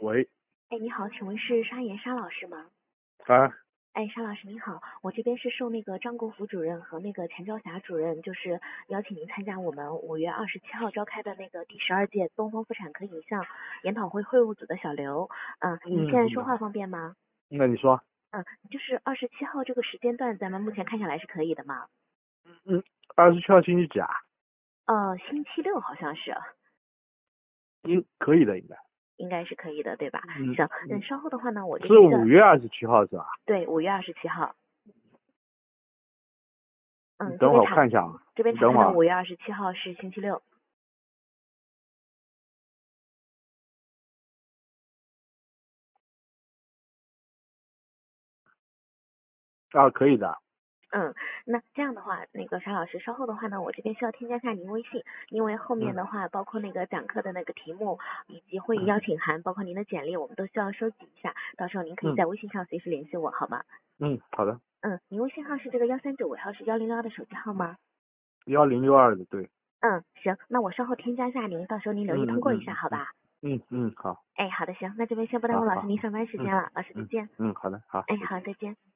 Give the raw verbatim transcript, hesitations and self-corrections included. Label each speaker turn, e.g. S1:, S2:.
S1: 喂，
S2: 哎，你好，请问是沙岩沙老师吗？
S1: 啊，
S2: 哎，沙老师您好，我这边是受那个张国福主任和那个钱朝霞主任，就是邀请您参加我们五月二十七号召开的那个第十二届东方妇产科影像研讨会会务组的小刘，嗯，您现在说话方便吗？
S1: 那你说，
S2: 嗯，就是二十七号这个时间段，咱们目前看下来是可以的吗？
S1: 嗯，二十七号星期几啊？
S2: 呃，星期六好像是，
S1: 应可以的，应该。
S2: 应该是可以的，对吧？
S1: 嗯
S2: 行，嗯，稍后的话呢，我这
S1: 是
S2: 边
S1: 五月二十七号是吧？
S2: 对，五月二十七号。嗯，这
S1: 等会儿我
S2: 边查
S1: 看一下啊，
S2: 这边查看
S1: 你等会儿啊。
S2: 到五月二十七号是星期六。
S1: 啊，可以的。
S2: 嗯，那这样的话，那个沙老师，稍后的话呢，我这边需要添加一下您微信，因为后面
S1: 嗯
S2: 的话，包括那个讲课的那个题目以及会议邀请函，包括您的简历，我们都需要收集一下，到时候您可以
S1: 嗯
S2: 在微信上随时联系我，好吗？
S1: 嗯，好的。
S2: 嗯，您微信号是这个幺三九尾号是幺零六二的手机号吗？
S1: 幺零六二的，对。
S2: 嗯，行，那我稍后添加一下您，到时候您留意
S1: 嗯嗯
S2: 通过一下，
S1: 嗯嗯
S2: 好吧？
S1: 嗯嗯，好，
S2: 哎，好的，行，那这边先不耽误老师
S1: 好好，
S2: 您上班时
S1: 嗯
S2: 间了，老师再
S1: 嗯
S2: 见。
S1: 嗯，好的，好，
S2: 哎，
S1: 再见。
S2: 好，再见。